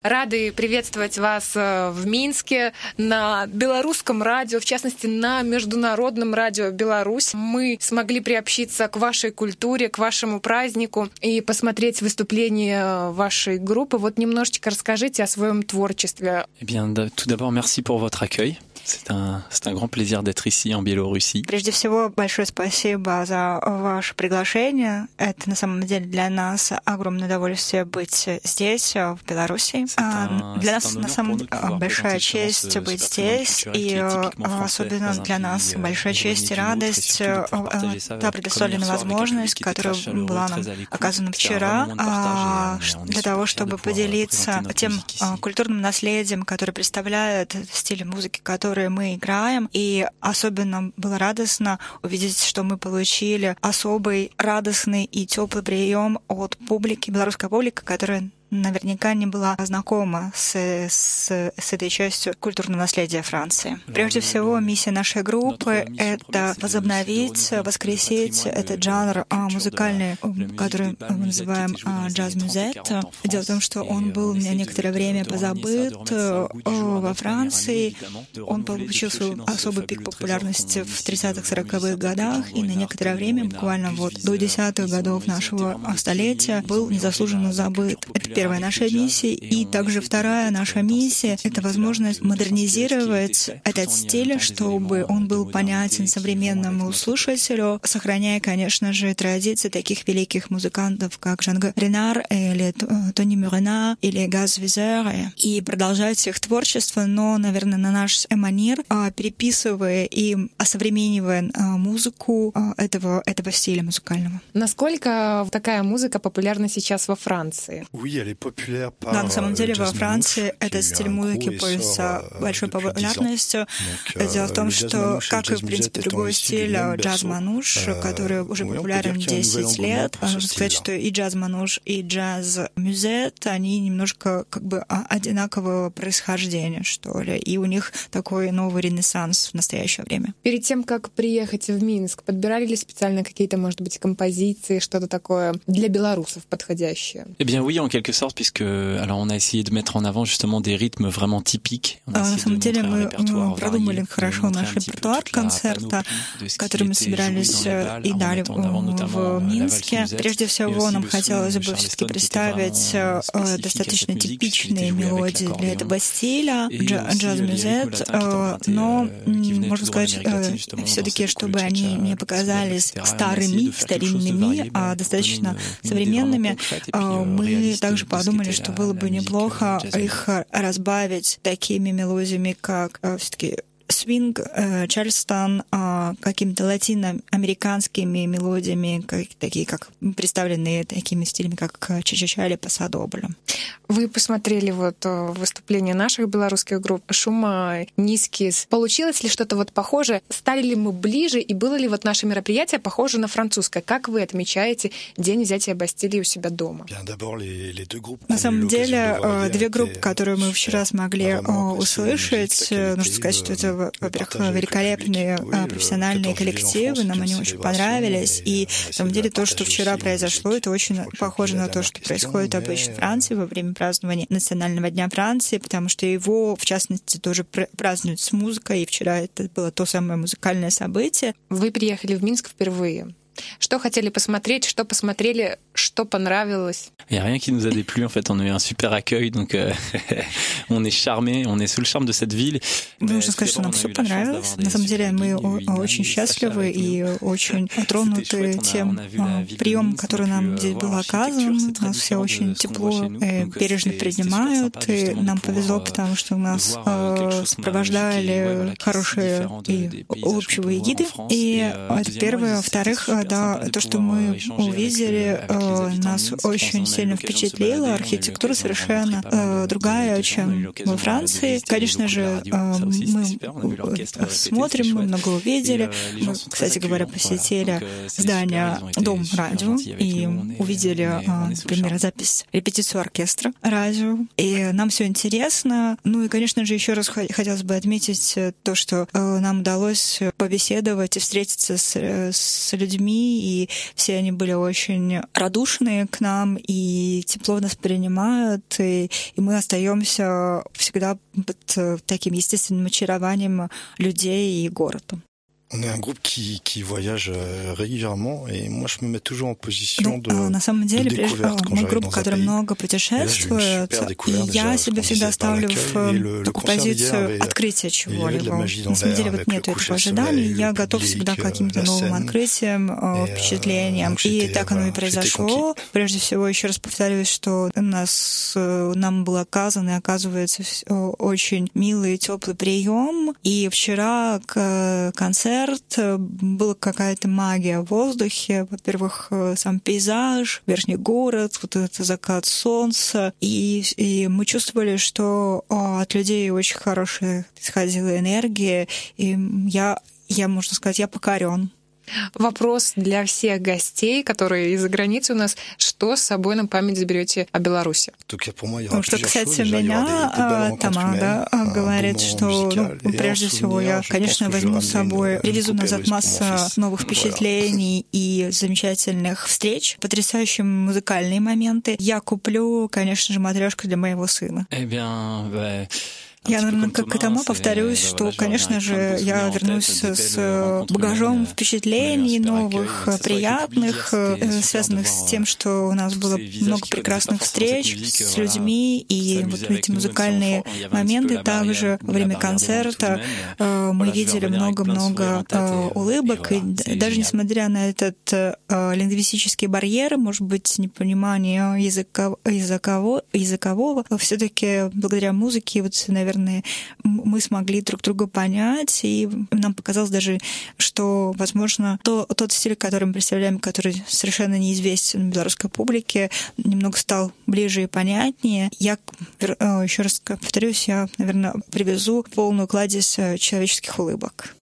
Рады приветствовать вас в Минске на белорусском радио, в частности, на международном радио «Беларусь». Мы смогли приобщиться к вашей культуре, к вашему празднику и посмотреть выступление вашей группы. Вот немножечко расскажите о своем творчестве. Eh bien, tout d'abord, merci pour votre accueil. C'est un grand plaisir d'être ici en Biélorussie. Прежде всего, большое спасибо за ваше приглашение. Это на самом деле для нас огромное удовольствие быть здесь, в Беларуси. Для нас на самом деле большая честь быть здесь, и особенно для нас большая честь и радость та предоставленная возможность, которая была нам оказана вчера, для того, чтобы поделиться тем культурным наследием, которое представляет стиль музыки, который мы играем, и особенно было радостно увидеть, что мы получили особый радостный и теплый прием от публики, белорусской публики, которая наверняка не была знакома с этой частью культурного наследия Франции. Прежде всего, миссия нашей группы — это возобновить, воскресить этот жанр музыкальный, который мы называем джаз-мюзет. Дело в том, что он был на некоторое время позабыт во Франции. Он получил свой особый пик популярности в 30-40-х годах, и на некоторое время, буквально до 10-х годов нашего столетия, был незаслуженно забыт. Это первая наша миссия. И также вторая наша миссия — это возможность модернизировать этот стиль, чтобы он был понятен современному слушателю, сохраняя, конечно же, традиции таких великих музыкантов, как Жан Ренар или Тони Мюрена или Газ Визер, и продолжать их творчество, но, наверное, на наш манер, переписывая и осовременивая музыку этого стиля музыкального. Насколько такая музыка популярна сейчас во Франции? Да, на самом деле во Франции этот стиль музыки пользуется большой популярностью. Дело в том, что, как и, в принципе, другой стиль джаз-мануш, который уже популярен 10 лет, можно сказать, что и джаз-мануш, и джаз-мюзет, они немножко одинакового происхождения, что ли, и у них такой новый ренессанс в настоящее время. Перед тем, как приехать в Минск, подбирали ли специально какие-то, может быть, композиции, что-то такое для белорусов подходящее? Eh bien oui, en quelque sorte, puisque alors on a essayé de mettre en avant justement des rythmes vraiment typiques. На самом деле мы продумали хорошо наш репертуар концерта, который мы собирались и дали в Минске. Прежде всего, нам хотелось бы все-таки представить достаточно типичные мелодии для этого стиля, джаз-мюзет, но, можно сказать, все-таки, чтобы они не показались старыми, а достаточно современными, мы также подумали, что было бы неплохо их разбавить такими мелодиями, как все-таки свинг, чарльстон, какими-то латиноамериканскими мелодиями, такие как представленные такими стилями, как ча-ча-ча или пасадобль. Вы посмотрели выступления наших белорусских групп «Шума», «Низкис». Получилось ли что-то похожее? Стали ли мы ближе? И было ли наше мероприятие похоже на французское? Как вы отмечаете День взятия Бастилии у себя дома? На самом деле, две группы, которые мы вчера смогли услышать, нужно сказать, что это, во-первых, великолепные профессиональные коллективы, нам они очень понравились. И, на самом деле, то, что вчера произошло, это очень похоже на то, что происходит обычно в Франции во время празднования Национального дня Франции, потому что его, в частности, тоже празднуют с музыкой, и вчера это было то самое музыкальное событие. Вы приехали в Минск впервые. Что хотели посмотреть, что посмотрели, что понравилось? Il n'y a rien qui nous a déplu, en fait, on a eu un super accueil, donc on est charmé, on est sous le charme de cette ville. Нужно сказать, что нам все понравилось. На самом деле мы очень счастливы и очень тронуты тем приемом, который нам здесь был оказан. Нас все очень тепло и бережно принимают, и нам повезло, потому что нас сопровождали хорошие и улыбчивые гиды. И это первое. Во-вторых, да, то, что мы увидели, нас очень сильно впечатлило. Архитектура совершенно другая, чем во Франции. Конечно же, мы смотрим, мы много увидели. Мы, кстати говоря, посетили здание Дом радио и увидели, например, запись репетицию оркестра радио. И нам все интересно. Ну и, конечно же, еще раз хотелось бы отметить то, что нам удалось побеседовать и встретиться с людьми людьми, и все они были очень радушные к нам и тепло нас принимают, и мы остаемся всегда под таким естественным очарованием людей и города. On est un groupe qui voyage régulièrement, et moi je me mets toujours en position на самом деле, de découverte quand мы j'arrive группа, dans un которая pays. много путешествует, и я себя всегда ставлю в такую позицию открытия чего-либо. На самом деле вот нет этого ожидания, я готов всегда к каким-то новым открытиям, впечатлениям. И так оно и произошло. Прежде всего, еще раз повторюсь, что нам был оказан и оказывается очень милый и теплый прием. И вчера концерт была какая-то магия в воздухе. Во-первых, сам пейзаж, верхний город, вот этот закат солнца. И мы чувствовали, что от людей очень хорошая исходила энергия. И можно сказать, я покорен. Вопрос для всех гостей, которые из-за границы у нас. Что с собой на память заберете о Беларуси? Что касается меня, Тамада говорит, что прежде всего я, конечно, возьму с собой, привезу назад массу новых впечатлений и замечательных встреч, потрясающие музыкальные моменты. Я куплю, конечно же, матрёшку для моего сына. Я, наверное, как и тому повторюсь, что, конечно же, я вернусь с багажом впечатлений новых, приятных, связанных с тем, что у нас было много прекрасных встреч с людьми, и вот эти музыкальные моменты. Также во время концерта мы видели много-много улыбок, и даже несмотря на этот лингвистический барьер, может быть, непонимание языкового, все-таки благодаря музыке, вот, наверное, мы смогли друг друга понять, и нам показалось даже, что, возможно, тот стиль, который мы представляем, который совершенно неизвестен белорусской публике, немного стал ближе и понятнее. Я, еще раз повторюсь, я, наверное, привезу полную кладезь человеческих улыбок.